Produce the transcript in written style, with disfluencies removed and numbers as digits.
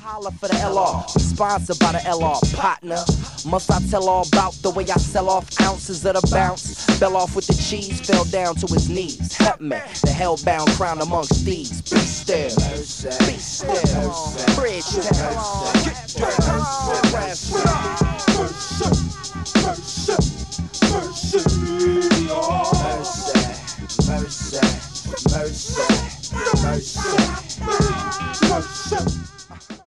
Holla for the LR, sponsored by the LR partner. Must I tell all about the way I sell off ounces of the bounce? Fell off with the cheese, fell down to his knees. Help me, the hellbound crown amongst thieves. Be still, be still, bridge down.